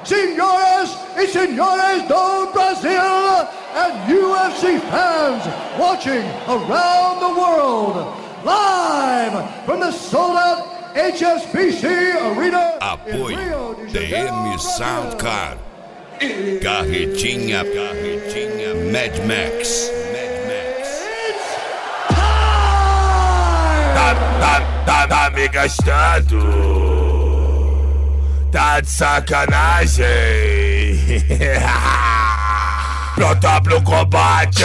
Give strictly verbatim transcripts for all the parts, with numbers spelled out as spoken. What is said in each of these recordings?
senhoras e senhores do Brasil, and U F C fans watching around the world, live from the sold-out H S B C Arena. Apoio D M Soundcard, Carretinha, Carretinha, Mad Max. Tá, tá, tá, tá me gastando, tá de sacanagem. Pronto pro combate.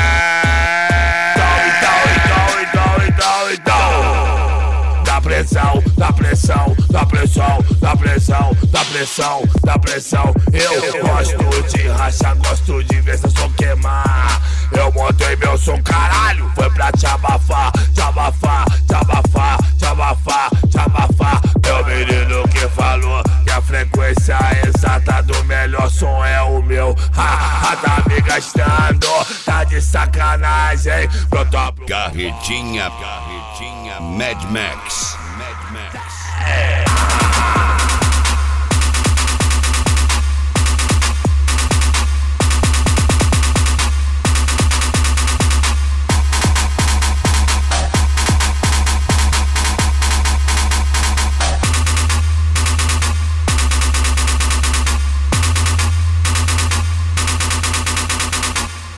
Então, então, então, então, então. Dá pressão, dá pressão, dá pressão, dá pressão, dá pressão, dá pressão. Eu gosto de rachar, gosto de ver seu som queimar. Eu montei meu som, caralho, foi pra te abafar, te abafar, te abafar, te abafar, te abafar. Meu menino que falou que a frequência exata do melhor som é o meu. Ha, ha, tá me gastando, tá de sacanagem. Pronto pro Carretinha, Carretinha, Mad Max. Mad Max. É.